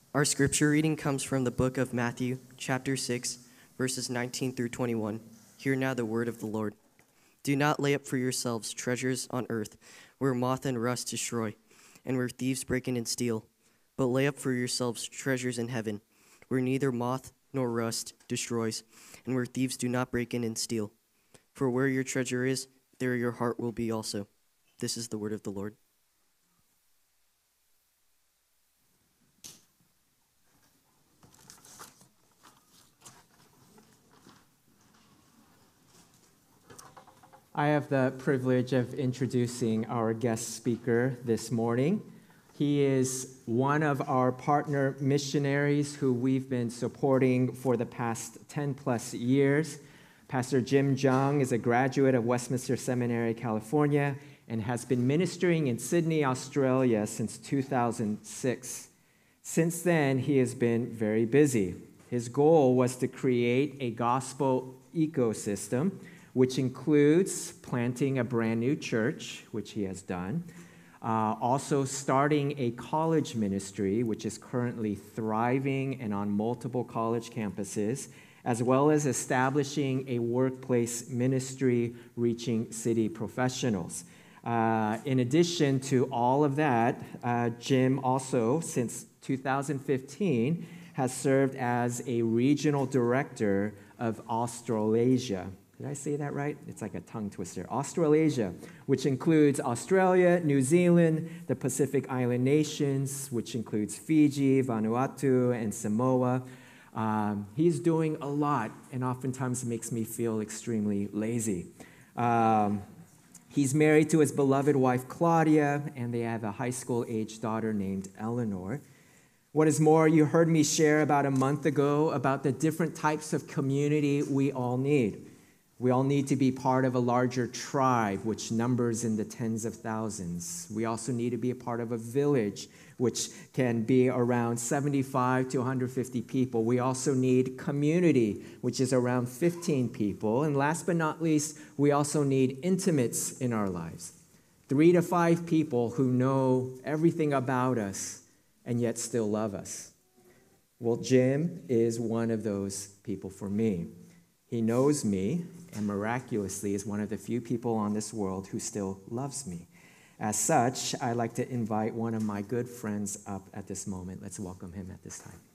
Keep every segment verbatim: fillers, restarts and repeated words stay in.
Our scripture reading comes from the book of Matthew, chapter six, verses nineteen through twenty-one. Hear now the word of the Lord. Do not lay up for yourselves treasures on earth, where moth and rust destroy, and where thieves break in and steal. But lay up for yourselves treasures in heaven, where neither moth nor rust destroys, and where thieves do not break in and steal. For where your treasure is, there your heart will be also. This is the word of the Lord. I have the privilege of introducing our guest speaker this morning. He is one of our partner missionaries who we've been supporting for the past ten plus years. Pastor Jim Jung is a graduate of Westminster Seminary, California, and has been ministering in Sydney, Australia since two thousand six. Since then, he has been very busy. His goal was to create a gospel ecosystem, which includes planting a brand new church, which he has done, uh, also starting a college ministry, which is currently thriving and on multiple college campuses, as well as establishing a workplace ministry reaching city professionals. Uh, in addition to all of that, uh, Jim also, since two thousand fifteen, has served as a regional director of Australasia. Did I say that right? It's like a tongue twister. Australasia, which includes Australia, New Zealand, the Pacific Island nations, which includes Fiji, Vanuatu, and Samoa. Um, he's doing a lot, and oftentimes makes me feel extremely lazy. Um, he's married to his beloved wife, Claudia, and they have a high school-aged daughter named Eleanor. What is more, you heard me share about a month ago about the different types of community we all need. We all need to be part of a larger tribe, which numbers in the tens of thousands. We also need to be a part of a village, which can be around seventy-five to one hundred fifty people. We also need community, which is around fifteen people. And last but not least, we also need intimates in our lives. Three to five people who know everything about us and yet still love us. Well, Jim is one of those people for me. He knows me, and miraculously is one of the few people on this world who still loves me. As such, I'd like to invite one of my good friends up at this moment. Let's welcome him at this time.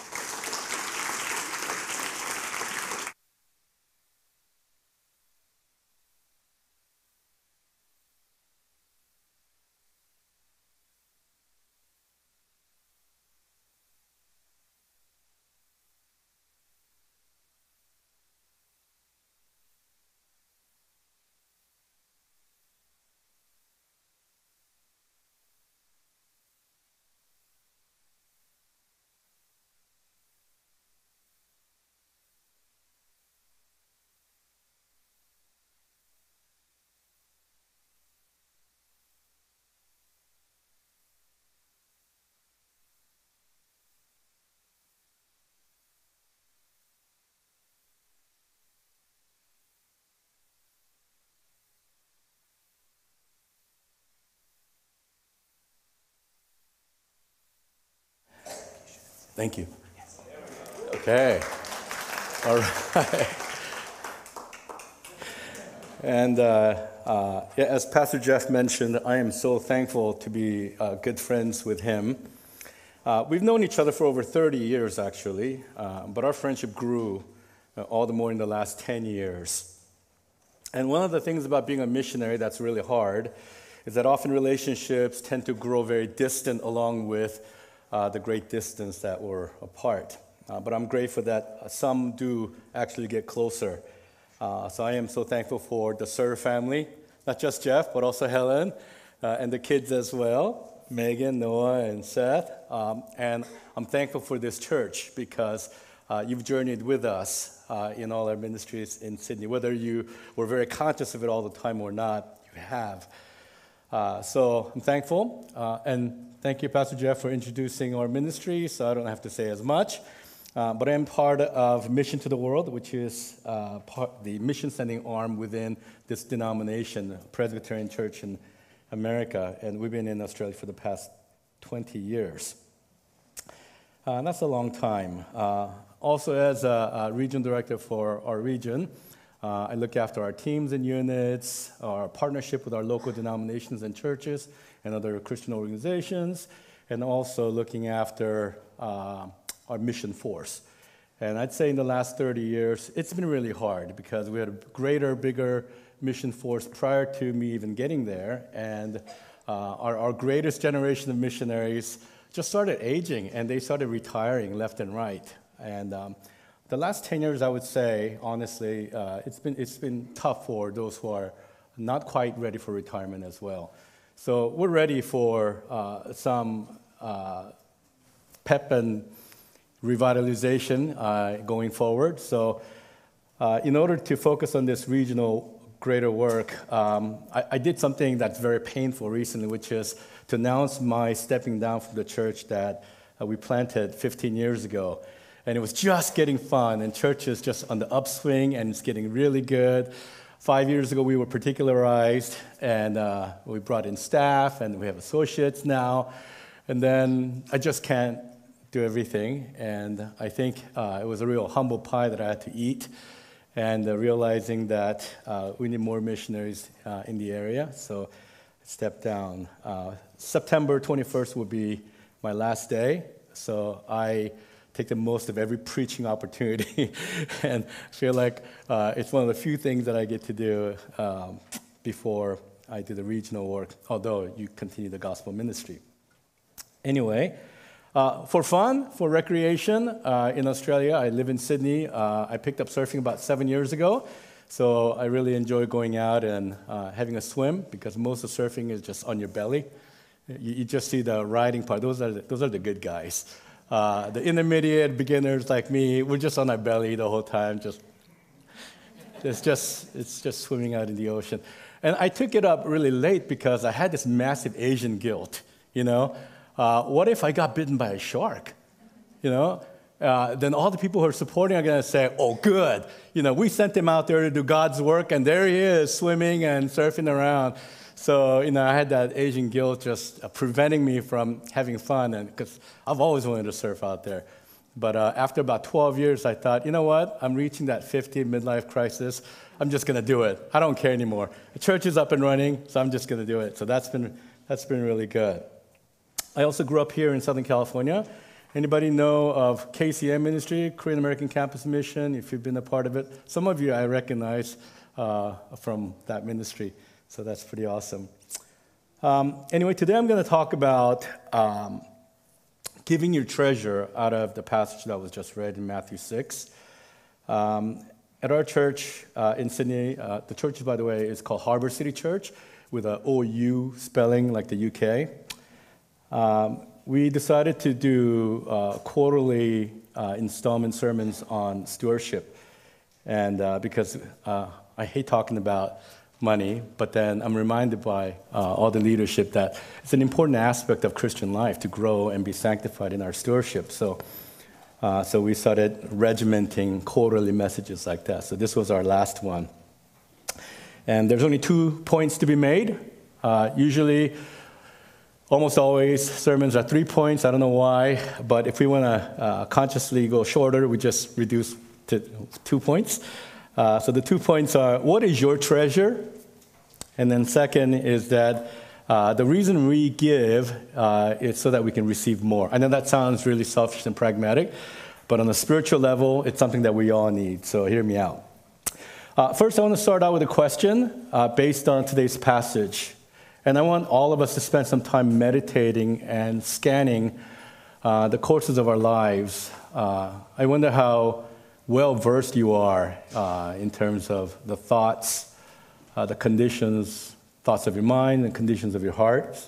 Thank you. Okay. All right. And uh, uh, yeah, as Pastor Jeff mentioned, I am so thankful to be uh, good friends with him. Uh, we've known each other for over thirty years, actually, uh, but our friendship grew uh, all the more in the last ten years. And one of the things about being a missionary that's really hard is that often relationships tend to grow very distant along with Uh, the great distance that we're apart. Uh, but I'm grateful that some do actually get closer. Uh, so I am so thankful for the Sir family, not just Jeff, but also Helen, uh, and the kids as well, Megan, Noah, and Seth. Um, and I'm thankful for this church because uh, you've journeyed with us uh, in all our ministries in Sydney. Whether you were very conscious of it all the time or not, you have. Uh, so I'm thankful. Uh, and Thank you, Pastor Jeff, for introducing our ministry, so I don't have to say as much. Uh, but I am part of Mission to the World, which is uh, part, the mission sending arm within this denomination, Presbyterian Church in America. And we've been in Australia for the past twenty years. Uh, that's a long time. Uh, also, as a, a region director for our region, uh, I look after our teams and units, our partnership with our local denominations and churches and other Christian organizations, and also looking after uh, our mission force. And I'd say in the last thirty years, it's been really hard because we had a greater, bigger mission force prior to me even getting there. And uh, our, our greatest generation of missionaries just started aging, and they started retiring left and right. And um, the last ten years, I would say, honestly, uh, it's been it's been tough for those who are not quite ready for retirement as well. So we're ready for uh, some uh, pep and revitalization uh, going forward. So uh, in order to focus on this regional greater work, um, I, I did something that's very painful recently, which is to announce my stepping down from the church that uh, we planted fifteen years ago. And it was just getting fun, and church is just on the upswing, and it's getting really good. Five years ago, we were particularized, and uh, we brought in staff, and we have associates now. And then I just can't do everything, and I think uh, it was a real humble pie that I had to eat, and uh, realizing that uh, we need more missionaries uh, in the area, so I stepped down. Uh, September twenty-first will be my last day, so I take the most of every preaching opportunity and feel like uh, it's one of the few things that I get to do um, before I do the regional work, although you continue the gospel ministry. Anyway, uh, for fun, for recreation, uh, in Australia, I live in Sydney. Uh, I picked up surfing about seven years ago, so I really enjoy going out and uh, having a swim because most of surfing is just on your belly. You, you just see the riding part. Those are the, those are the good guys. Uh, the intermediate beginners like me, we're just on our belly the whole time. Just it's just it's just swimming out in the ocean. And I took it up really late because I had this massive Asian guilt. You know. Uh, what if I got bitten by a shark? You know, uh, then all the people who are supporting are going to say, oh, good. You know, we sent him out there to do God's work, and there he is swimming and surfing around. So, you know, I had that Asian guilt just uh, preventing me from having fun, and because I've always wanted to surf out there. But uh, after about twelve years, I thought, you know what? I'm reaching that fifty midlife crisis. I'm just going to do it. I don't care anymore. The church is up and running, so I'm just going to do it. So that's been that's been really good. I also grew up here in Southern California. Anybody know of K C M Ministry, Korean American Campus Mission, if you've been a part of it? Some of you I recognize uh, from that ministry, so that's pretty awesome. Um, anyway, today I'm going to talk about um, giving your treasure out of the passage that was just read in Matthew six. Um, at our church uh, in Sydney, uh, the church, by the way, is called Harbour City Church, with an O U spelling like the U K. Um, we decided to do uh, quarterly uh, installment sermons on stewardship. And uh, because uh, I hate talking about money, but then I'm reminded by uh, all the leadership that it's an important aspect of Christian life to grow and be sanctified in our stewardship. So, uh, so we started regimenting quarterly messages like that. So this was our last one. And there's only two points to be made. Uh, usually, Almost always, sermons are three points. I don't know why, but if we want to uh, consciously go shorter, we just reduce to two points. Uh, so the two points are, what is your treasure? And then second is that uh, the reason we give uh, is so that we can receive more. I know that sounds really selfish and pragmatic, but on a spiritual level, it's something that we all need. So hear me out. Uh, first, I want to start out with a question uh, based on today's passage. And I want all of us to spend some time meditating and scanning uh, the courses of our lives. Uh, I wonder how well-versed you are uh, in terms of the thoughts, uh, the conditions, thoughts of your mind and conditions of your heart.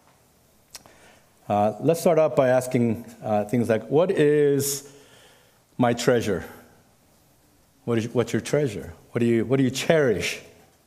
Uh, let's start out by asking uh, things like, what is my treasure? What is, what's your treasure? What do you, what do you cherish?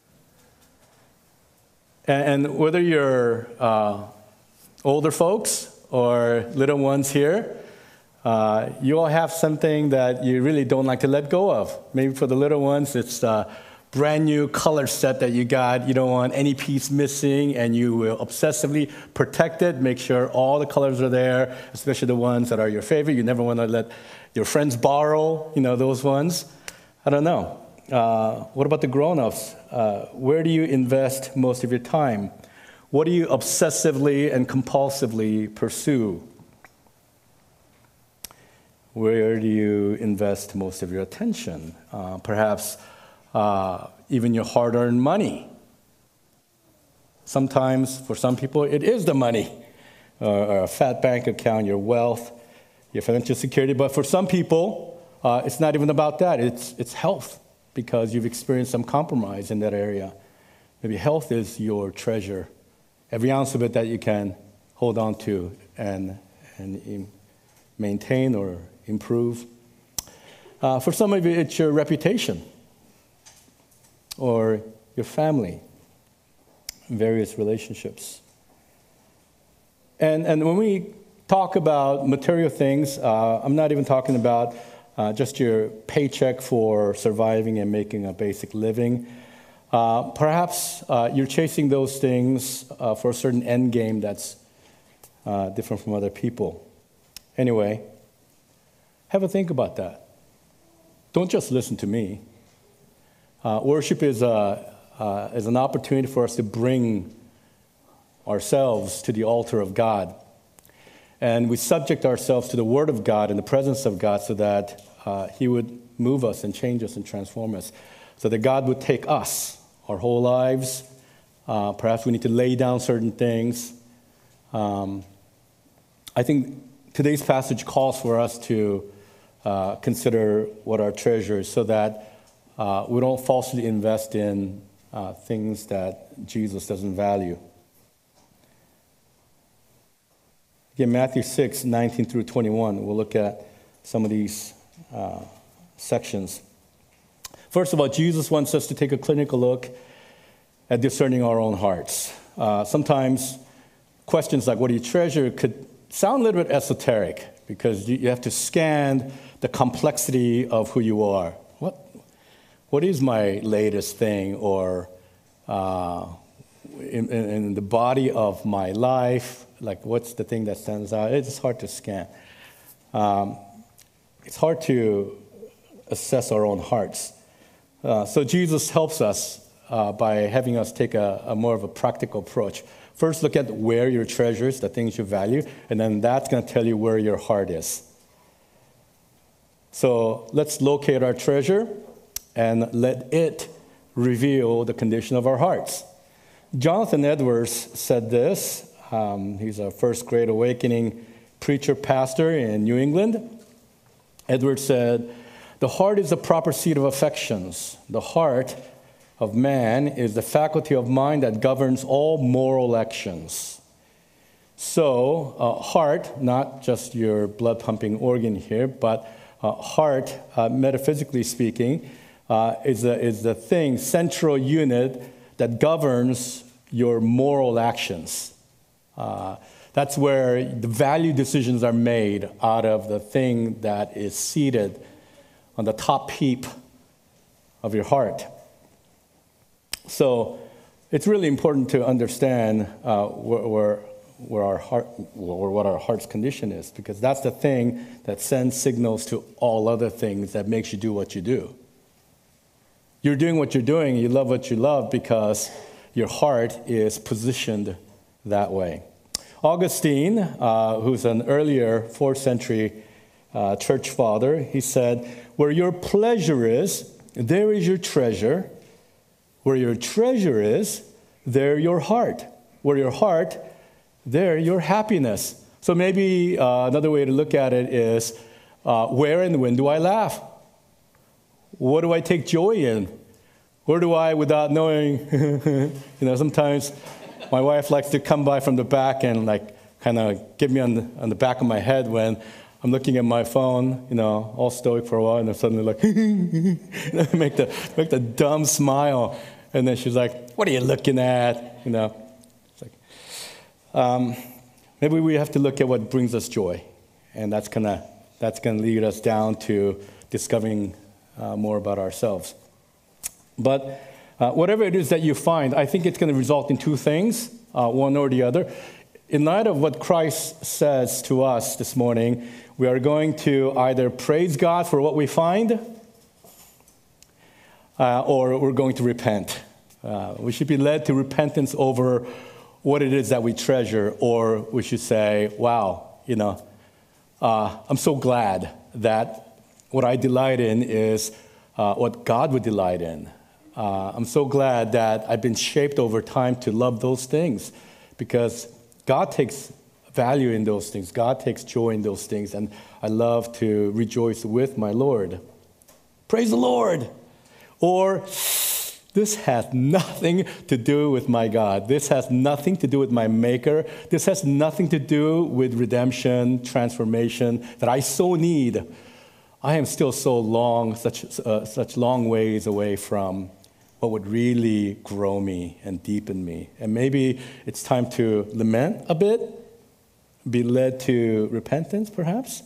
And whether you're uh, older folks or little ones here, uh, you all have something that you really don't like to let go of. Maybe for the little ones, it's uh, brand new color set that you got. You don't want any piece missing, and you will obsessively protect it, make sure all the colors are there, especially the ones that are your favorite. You never want to let your friends borrow, you know, those ones. I don't know. Uh, what about the grown-ups? Uh, where do you invest most of your time? What do you obsessively and compulsively pursue? Where do you invest most of your attention? Uh, perhaps uh, even your hard-earned money. Sometimes, for some people, it is the money, uh, or a fat bank account, your wealth, your financial security. But for some people, uh, it's not even about that. It's, it's health, because you've experienced some compromise in that area. Maybe health is your treasure, every ounce of it that you can hold on to and, and maintain or improve. Uh, for some of you, it's your reputation or your family, various relationships. And, and when we talk about material things, uh, I'm not even talking about uh, just your paycheck for surviving and making a basic living. Uh, perhaps uh, you're chasing those things uh, for a certain end game that's uh, different from other people. Anyway, have a think about that. Don't just listen to me. Uh, worship is, a, uh, is an opportunity for us to bring ourselves to the altar of God. And we subject ourselves to the Word of God and the presence of God so that uh, He would move us and change us and transform us. So that God would take us, our whole lives. Uh, perhaps we need to lay down certain things. Um, I think today's passage calls for us to uh, consider what our treasure is so that uh, we don't falsely invest in uh, things that Jesus doesn't value. Again, Matthew six, nineteen through twenty-one, we'll look at some of these uh, sections. First of all, Jesus wants us to take a clinical look at discerning our own hearts. Uh, sometimes questions like, what do you treasure, could sound a little bit esoteric because you, you have to scan the complexity of who you are. What, what is my latest thing or uh, in, in, in the body of my life? Like, what's the thing that stands out? It's hard to scan. Um, it's hard to assess our own hearts. Uh, so Jesus helps us uh, by having us take a, a more of a practical approach. First, look at where your treasures, the things you value, and then that's going to tell you where your heart is. So let's locate our treasure and let it reveal the condition of our hearts. Jonathan Edwards said this. Um, he's a first grade awakening preacher pastor in New England. Edwards said, "The heart is the proper seat of affections. The heart of man is the faculty of mind that governs all moral actions." So, uh, heart, not just your blood-pumping organ here, but uh, heart, uh, metaphysically speaking, uh, is, the, is the thing, central unit that governs your moral actions. Uh, that's where the value decisions are made out of the thing that is seated on the top heap of your heart. So it's really important to understand uh, where, where, where our heart, or what our heart's condition is, because that's the thing that sends signals to all other things that makes you do what you do. You're doing what you're doing, you love what you love because your heart is positioned that way. Augustine, uh, who's an earlier fourth century uh, church father, he said, "Where your pleasure is, there is your treasure. Where your treasure is, there your heart. Where your heart, there your happiness." So maybe uh, another way to look at it is, uh, where and when do I laugh? What do I take joy in? Where do I, without knowing, you know, sometimes my wife likes to come by from the back and like kind of get me on the, on the back of my head when I'm looking at my phone, you know, all stoic for a while, and then suddenly like, make the make the dumb smile, and then she's like, "What are you looking at?" You know, it's like, um, maybe we have to look at what brings us joy, and that's gonna that's gonna lead us down to discovering uh, more about ourselves. But uh, whatever it is that you find, I think it's going to result in two things, uh, one or the other. In light of what Christ says to us this morning, we are going to either praise God for what we find, uh, or we're going to repent. Uh, we should be led to repentance over what it is that we treasure, or we should say, wow, you know, uh, I'm so glad that what I delight in is uh, what God would delight in. Uh, I'm so glad that I've been shaped over time to love those things, because God takes value in those things. God takes joy in those things, and I love to rejoice with my Lord. Praise the Lord! Or, this has nothing to do with my God. This has nothing to do with my Maker. This has nothing to do with redemption, transformation that I so need. I am still so long, such, uh, such long ways away from what would really grow me and deepen me. And maybe it's time to lament a bit, be led to repentance, perhaps.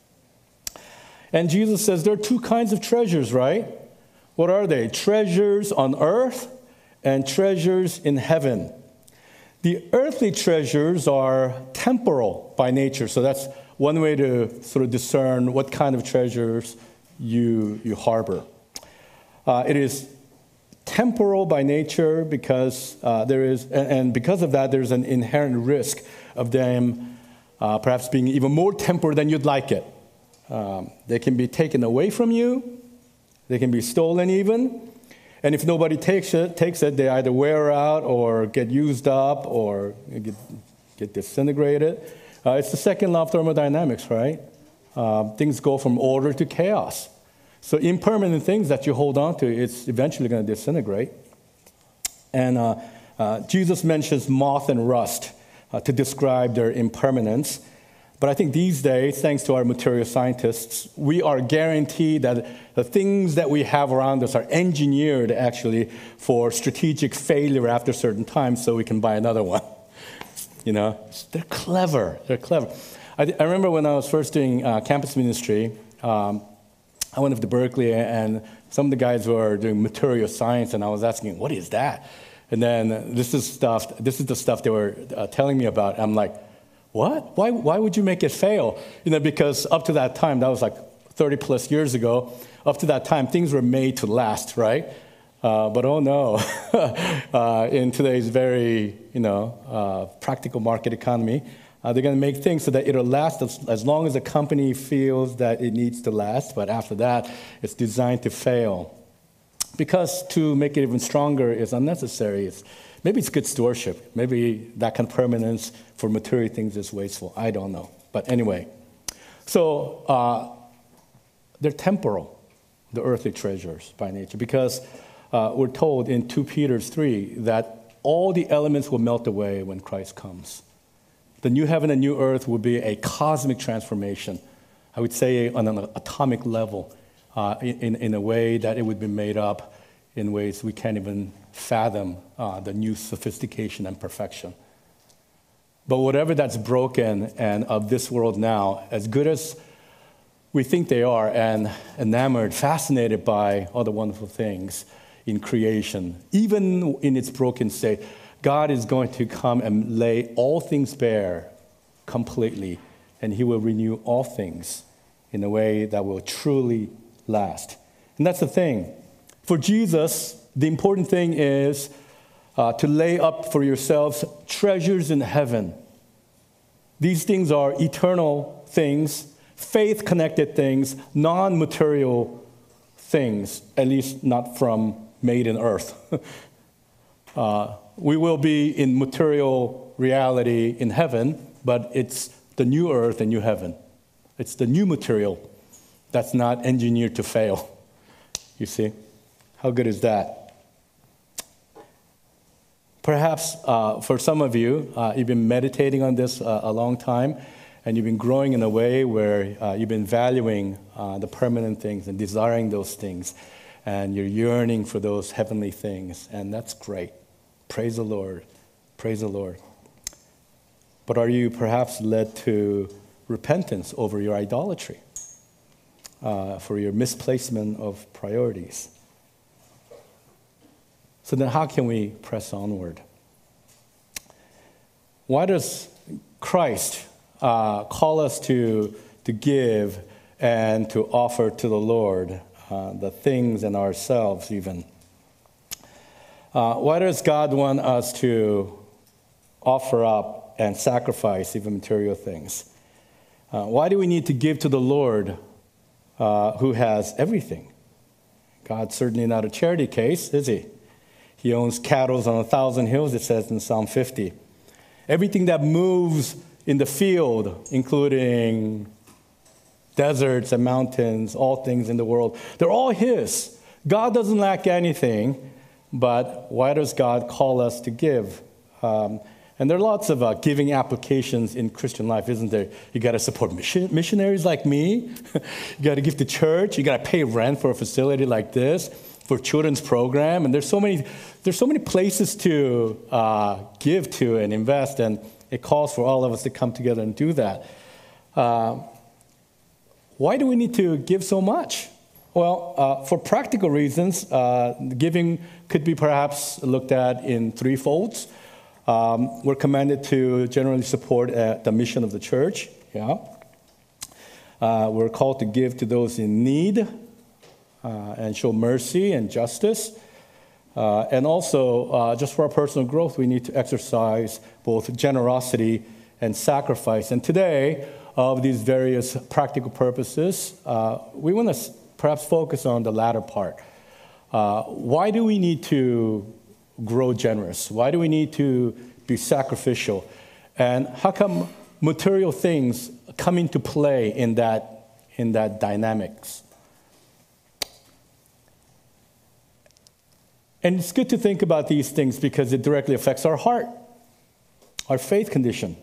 And Jesus says there are two kinds of treasures, right? What are they? Treasures on earth and treasures in heaven. The earthly treasures are temporal by nature, so that's one way to sort of discern what kind of treasures you, you harbor. Uh, it is temporal by nature because uh, there is, and, and because of that, there's an inherent risk of them uh, perhaps being even more temporal than you'd like it. Um, they can be taken away from you. They can be stolen even. And if nobody takes it, takes it, they either wear out or get used up or get, get disintegrated. Uh, it's the second law of thermodynamics, right? Uh, things go from order to chaos. So impermanent things that you hold on to, it's eventually going to disintegrate. And uh, uh, Jesus mentions moth and rust uh, to describe their impermanence. But I think these days, thanks to our material scientists, we are guaranteed that the things that we have around us are engineered actually for strategic failure after a certain time so we can buy another one. You know, they're clever. They're clever. I, I remember when I was first doing uh, campus ministry, um, I went up to Berkeley, and some of the guys were doing material science, and I was asking, what is that? And then this is stuff. This is the stuff they were uh, telling me about. I'm like, what? Why, why would you make it fail? You know, because up to that time, that was like thirty plus years ago, up to that time, things were made to last, right? Uh, but oh no, uh, in today's very, you know, uh, practical market economy, uh, they're going to make things so that it'll last as, as long as the company feels that it needs to last, but after that, it's designed to fail. Because to make it even stronger is unnecessary. It's, maybe it's good stewardship. Maybe that kind of permanence for material things is wasteful. I don't know. But anyway, so uh, they're temporal, the earthly treasures by nature, because uh, we're told in Second Peter three that all the elements will melt away when Christ comes. The new heaven and new earth will be a cosmic transformation, I would say on an atomic level, uh, in, in a way that it would be made up in ways we can't even fathom uh, the new sophistication and perfection. But whatever that's broken and of this world now, as good as we think they are and enamored, fascinated by all the wonderful things in creation, even in its broken state, God is going to come and lay all things bare completely, and he will renew all things in a way that will truly last. And that's the thing. For Jesus, the important thing is uh, to lay up for yourselves treasures in heaven. These things are eternal things, faith-connected things, non-material things, at least not from made in earth. uh, we will be in material reality in heaven, but it's the new earth and new heaven. It's the new material that's not engineered to fail. You see? How good is that? Perhaps uh, for some of you, uh, you've been meditating on this uh, a long time, and you've been growing in a way where uh, you've been valuing uh, the permanent things and desiring those things, and you're yearning for those heavenly things, and that's great. Praise the Lord. Praise the Lord. But are you perhaps led to repentance over your idolatry, uh, for your misplacement of priorities? So then how can we press onward? Why does Christ uh, call us to, to give and to offer to the Lord uh, the things and ourselves even? Uh, why does God want us to offer up and sacrifice even material things? Uh, why do we need to give to the Lord uh, who has everything? God's certainly not a charity case, is he? He owns cattle on a thousand hills, it says in Psalm fifty. Everything that moves in the field, including deserts and mountains, all things in the world, they're all his. God doesn't lack anything, but why does God call us to give? Um, and there are lots of uh, giving applications in Christian life, isn't there? You got to support mission, missionaries like me. You got to give to church. You got to pay rent for a facility like this, for children's program. And there's so many, there's so many places to uh, give to and invest, and it calls for all of us to come together and do that. Uh, why do we need to give so much? Well, uh, for practical reasons, uh, giving could be perhaps looked at in three folds. Um, we're commanded to generally support uh, the mission of the church. Yeah, uh, we're called to give to those in need uh, and show mercy and justice. Uh, and also, uh, just for our personal growth, we need to exercise both generosity and sacrifice. And today, of these various practical purposes, uh, we want to perhaps focus on the latter part. Uh, why do we need to grow generous? Why do we need to be sacrificial? And how come material things come into play in that, in that dynamics? And it's good to think about these things because it directly affects our heart, our faith condition.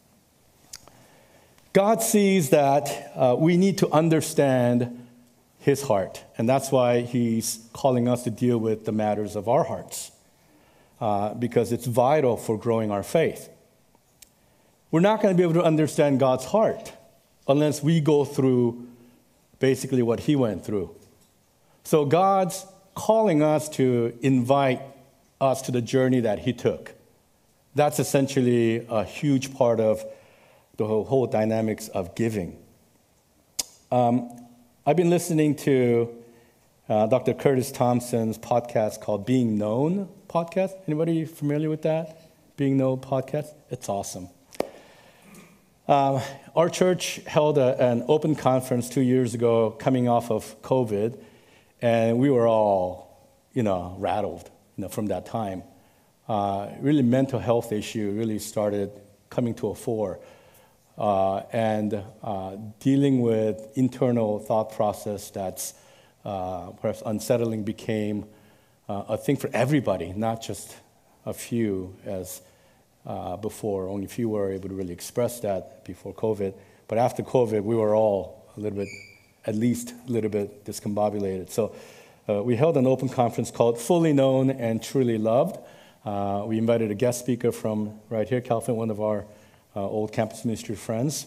God sees that uh, we need to understand his heart, and that's why he's calling us to deal with the matters of our hearts, uh, because it's vital for growing our faith. We're not going to be able to understand God's heart unless we go through basically what he went through. So God's calling us to invite us to the journey that he took. That's essentially a huge part of the whole, whole dynamics of giving. Um, I've been listening to uh, Doctor Curtis Thompson's podcast called Being Known podcast. Anybody familiar with that? Being Known podcast? It's awesome. Um, our church held a, an open conference two years ago coming off of COVID, and we were all, you know, rattled, you know, from that time. Uh, really mental health issue really started coming to a fore. Uh, and uh, dealing with internal thought process that's uh, perhaps unsettling became uh, a thing for everybody, not just a few, as uh, before. Only a few were able to really express that before COVID. But after COVID, we were all a little bit, at least a little bit discombobulated. So uh, we held an open conference called Fully Known and Truly Loved. Uh, we invited a guest speaker from right here, California, one of our Uh, old campus ministry friends.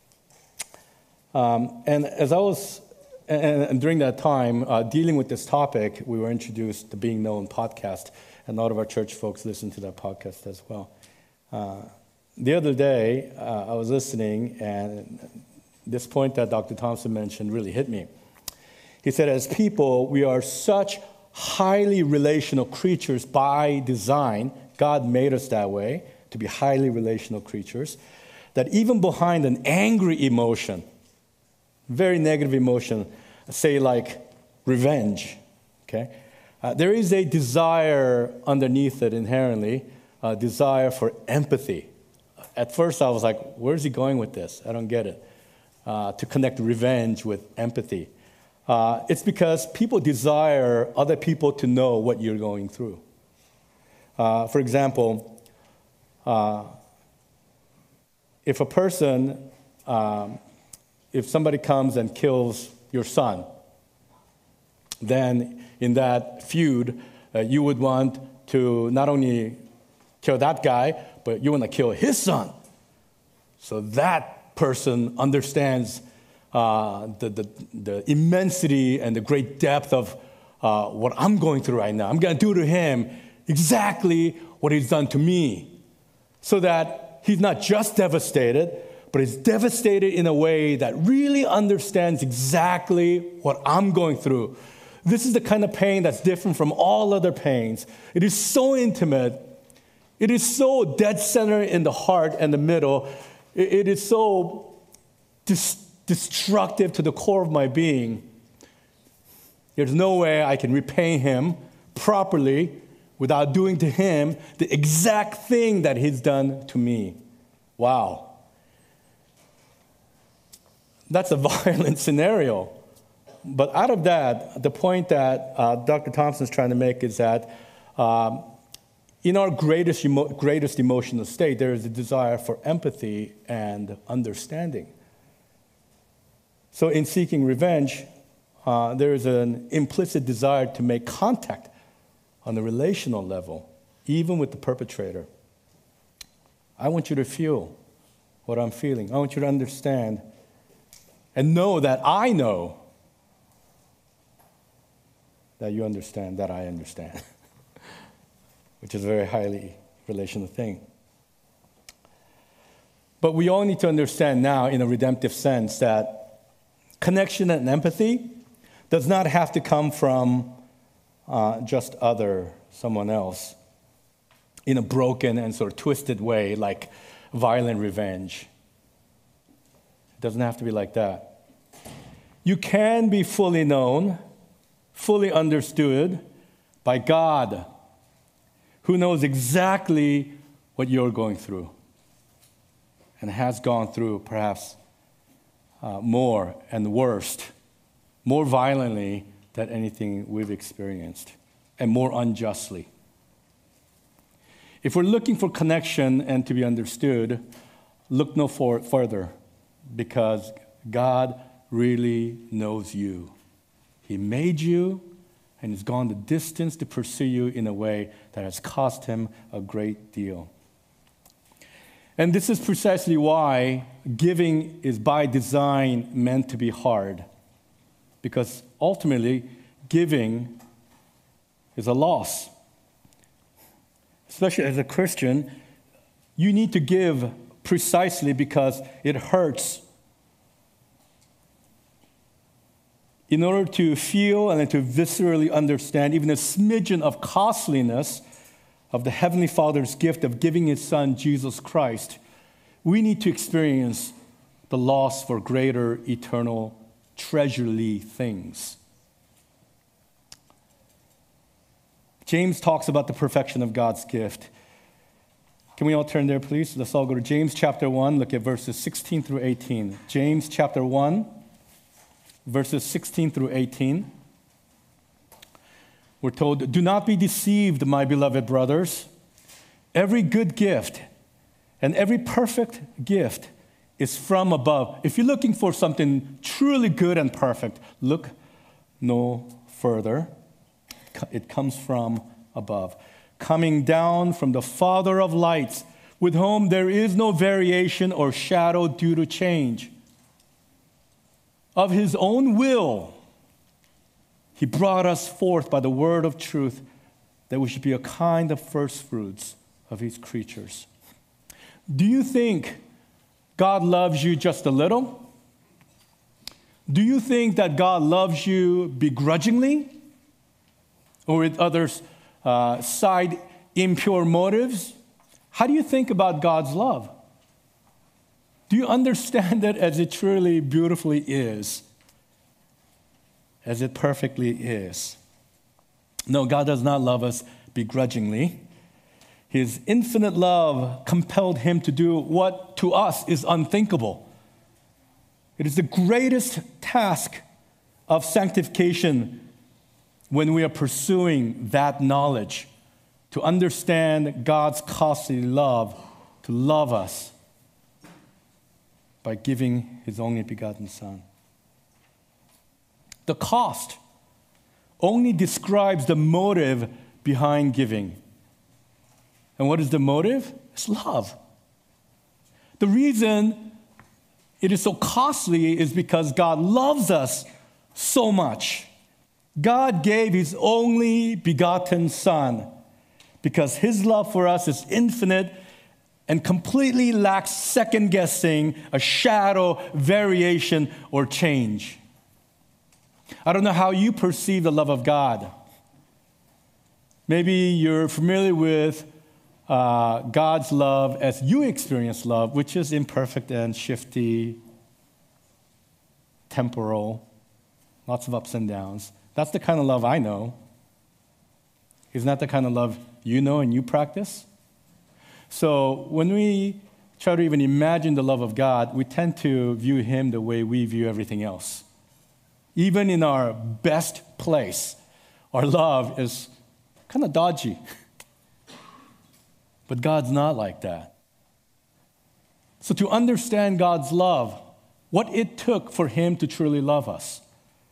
Um, and as I was, and, and during that time, uh, dealing with this topic, we were introduced to Being Known podcast, and a lot of our church folks listen to that podcast as well. Uh, the other day, uh, I was listening, and this point that Doctor Thompson mentioned really hit me. He said, as people, we are such highly relational creatures by design. God made us that way, to be highly relational creatures, that even behind an angry emotion, very negative emotion, say like revenge, okay, uh, there is a desire underneath it inherently, a desire for empathy. At first I was like, where's he going with this? I don't get it. Uh, to connect revenge with empathy. Uh, it's because people desire other people to know what you're going through. Uh, for example, Uh, if a person, um, if somebody comes and kills your son, then in that feud, uh, you would want to not only kill that guy, but you want to kill his son. So that person understands uh, the, the, the immensity and the great depth of uh, what I'm going through right now. I'm going to do to him exactly what he's done to me, so that he's not just devastated, but he's devastated in a way that really understands exactly what I'm going through. This is the kind of pain that's different from all other pains. It is so intimate. It is so dead center in the heart and the middle. It, it is so dis- destructive to the core of my being. There's no way I can repay him properly without doing to him the exact thing that he's done to me. Wow. That's a violent scenario. But out of that, the point that uh, Doctor Thompson's trying to make is that um, in our greatest, emo- greatest emotional state, there is a desire for empathy and understanding. So in seeking revenge, uh, there is an implicit desire to make contact on a relational level, even with the perpetrator. I want you to feel what I'm feeling. I want you to understand and know that I know that you understand, that I understand, which is a very highly relational thing. But we all need to understand now, in a redemptive sense, that connection and empathy does not have to come from uh, just other, someone else, in a broken and sort of twisted way, like violent revenge. It doesn't have to be like that. You can be fully known, fully understood by God, who knows exactly what you're going through and has gone through perhaps uh, more and worst, more violently than anything we've experienced, and more unjustly. If we're looking for connection and to be understood, look no for- further, because God really knows you. He made you, and he's gone the distance to pursue you in a way that has cost him a great deal. And this is precisely why giving is by design meant to be hard, because ultimately, giving is a loss. Especially as a Christian, you need to give precisely because it hurts. In order to feel and to viscerally understand even a smidgen of costliness of the Heavenly Father's gift of giving his Son, Jesus Christ, we need to experience the loss for greater, eternal, treasurely things. James talks about the perfection of God's gift. Can we all turn there, please? Let's all go to James chapter one, look at verses sixteen through eighteen. James chapter one, verses sixteen through eighteen. We're told, "Do not be deceived, my beloved brothers. Every good gift and every perfect gift is from above." If you're looking for something truly good and perfect, look no further. It comes from above, coming down from the Father of lights, with whom there is no variation or shadow due to change. Of his own will, he brought us forth by the word of truth, that we should be a kind of first fruits of his creatures. Do you think God loves you just a little? Do you think that God loves you begrudgingly? Or with others' uh, side impure motives? How do you think about God's love? Do you understand it as it truly beautifully is? As it perfectly is? No, God does not love us begrudgingly. His infinite love compelled him to do what to us is unthinkable. It is the greatest task of sanctification when we are pursuing that knowledge, to understand God's costly love, to love us by giving his only begotten Son. The cost only describes the motive behind giving. And what is the motive? It's love. The reason it is so costly is because God loves us so much. God gave his only begotten Son because his love for us is infinite and completely lacks second guessing, a shadow, variation, or change. I don't know how you perceive the love of God. Maybe you're familiar with uh, God's love as you experience love, which is imperfect and shifty, temporal, lots of ups and downs. That's the kind of love I know. Isn't that the kind of love you know and you practice? So when we try to even imagine the love of God, we tend to view him the way we view everything else. Even in our best place, our love is kind of dodgy. But God's not like that. So to understand God's love, what it took for him to truly love us,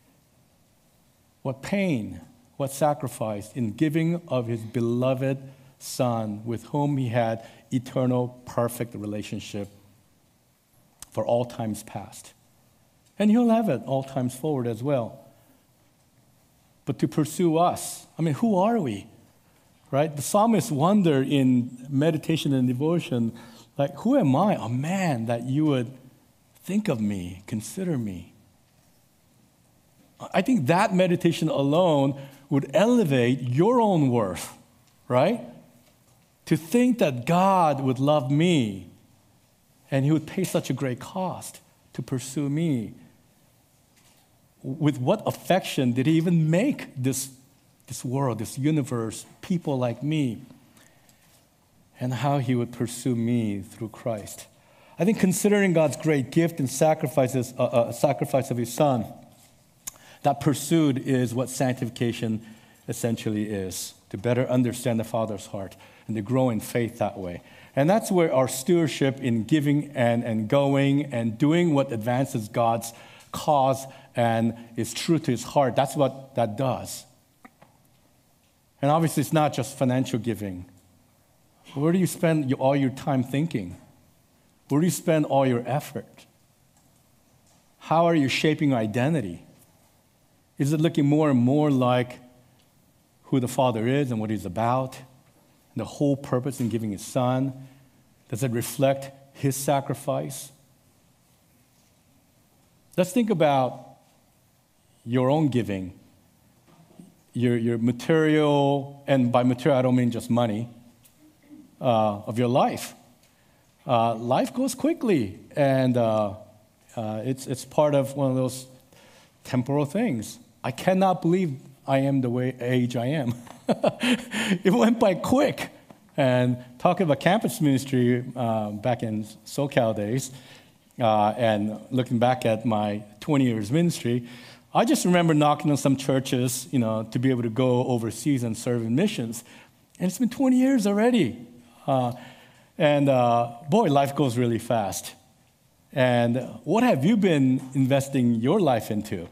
what pain, what sacrifice in giving of his beloved Son with whom he had eternal, perfect relationship for all times past. And he'll have it all times forward as well. But to pursue us, I mean, who are we? Right? The psalmist wondered in meditation and devotion, like, who am I? A man that you would think of me, consider me. I think that meditation alone would elevate your own worth, right? To think that God would love me and he would pay such a great cost to pursue me. With what affection did he even make this, this world, this universe, people like me, and how he would pursue me through Christ. I think considering God's great gift and sacrifices, uh, uh, sacrifice of his Son, that pursuit is what sanctification essentially is, to better understand the Father's heart and to grow in faith that way. And that's where our stewardship in giving and, and going and doing what advances God's cause and is true to his heart, that's what that does. And obviously it's not just financial giving. Where do you spend all your time thinking? Where do you spend all your effort? How are you shaping your identity? Is it looking more and more like who the Father is and what he's about? The whole purpose in giving his Son? Does it reflect his sacrifice? Let's think about your own giving, your, your material, and by material I don't mean just money, uh, of your life. Uh, life goes quickly, and uh, uh, it's, it's part of one of those temporal things. I cannot believe I am the way age I am. It went by quick. And talking about campus ministry uh, back in SoCal days, uh, and looking back at my twenty years ministry, I just remember knocking on some churches, you know, to be able to go overseas and serve in missions. And it's been twenty years already. Uh, and uh, boy, life goes really fast. And what have you been investing your life into?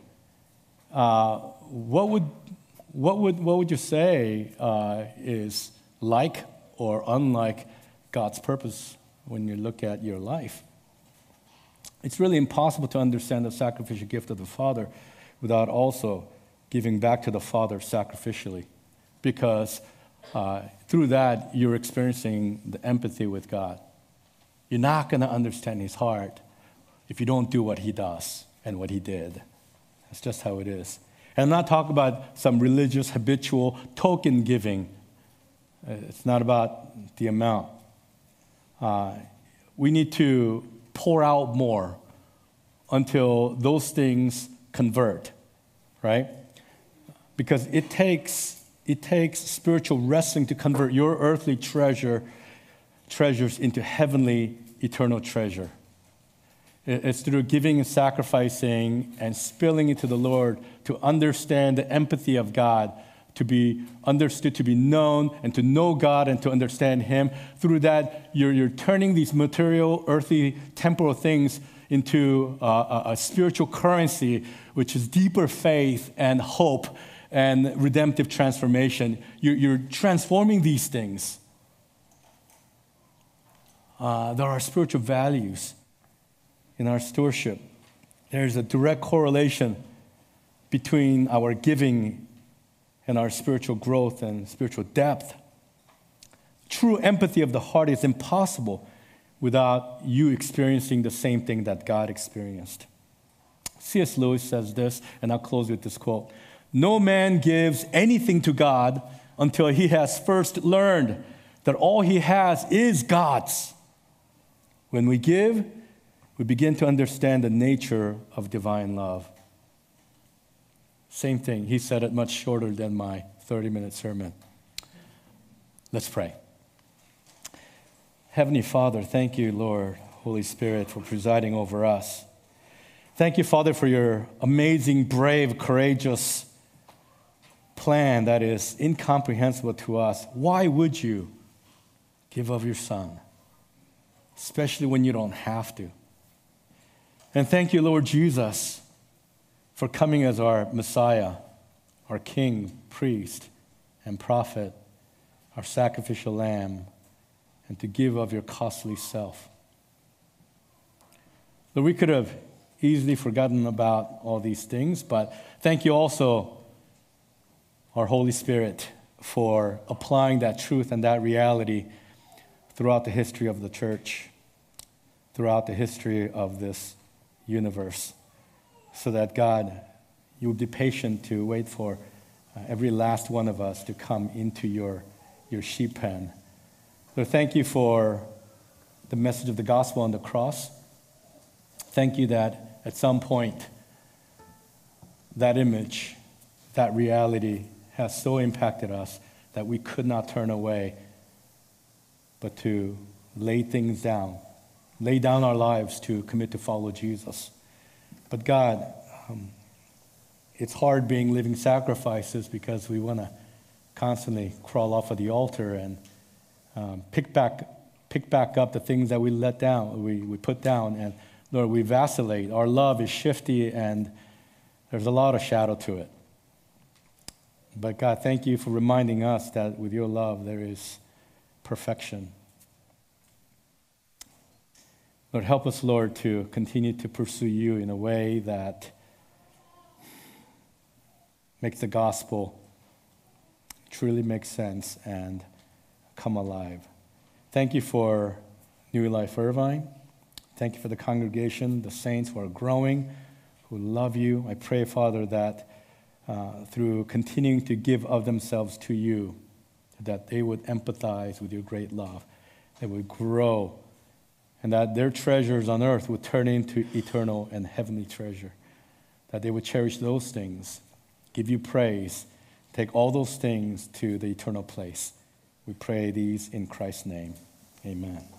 Uh, what would what would what would you say uh, is like or unlike God's purpose when you look at your life? It's really impossible to understand the sacrificial gift of the Father without also giving back to the Father sacrificially, because uh, through that you're experiencing the empathy with God. You're not going to understand his heart if you don't do what he does and what he did. That's just how it is. And I'm not talking about some religious, habitual, token giving. It's not about the amount. Uh, we need to pour out more until those things convert, right? Because it takes, it takes spiritual wrestling to convert your earthly treasure, treasures into heavenly, eternal treasure. It's through giving and sacrificing and spilling it to the Lord to understand the empathy of God, to be understood, to be known, and to know God and to understand him. Through that, you're, you're turning these material, earthly, temporal things into uh, a, a spiritual currency, which is deeper faith and hope and redemptive transformation. You're, you're transforming these things. Uh, there are spiritual values in our stewardship. There's a direct correlation between our giving and our spiritual growth and spiritual depth. True empathy of the heart is impossible without you experiencing the same thing that God experienced. C S Lewis says this, and I'll close with this quote. No man gives anything to God until he has first learned that all he has is God's. When we give, we begin to understand the nature of divine love. Same thing. He said it much shorter than my thirty-minute sermon. Let's pray. Heavenly Father, thank you, Lord, Holy Spirit, for presiding over us. Thank you, Father, for your amazing, brave, courageous plan that is incomprehensible to us. Why would you give of your Son, especially when you don't have to? And thank you, Lord Jesus, for coming as our Messiah, our King, priest, and prophet, our sacrificial lamb, and to give of your costly self. Lord, we could have easily forgotten about all these things, but thank you also, our Holy Spirit, for applying that truth and that reality throughout the history of the church, throughout the history of this universe, so that, God, you would be patient to wait for uh, every last one of us to come into your, your sheep pen. Lord, thank you for the message of the gospel on the cross. Thank you that at some point, that image, that reality has so impacted us that we could not turn away, but to lay things down, lay down our lives to commit to follow Jesus. But God, um, it's hard being living sacrifices because we want to constantly crawl off of the altar and um, pick back pick back up the things that we let down, we, we put down. And Lord, we vacillate. Our love is shifty and there's a lot of shadow to it. But God, thank you for reminding us that with your love there is perfection. Lord, help us, Lord, to continue to pursue you in a way that makes the gospel truly make sense and come alive. Thank you for New Life Irvine. Thank you for the congregation, the saints who are growing, who love you. I pray, Father, that uh, through continuing to give of themselves to you, that they would empathize with your great love. They would grow, and that their treasures on earth would turn into eternal and heavenly treasure. That they would cherish those things, give you praise, take all those things to the eternal place. We pray these in Christ's name. Amen.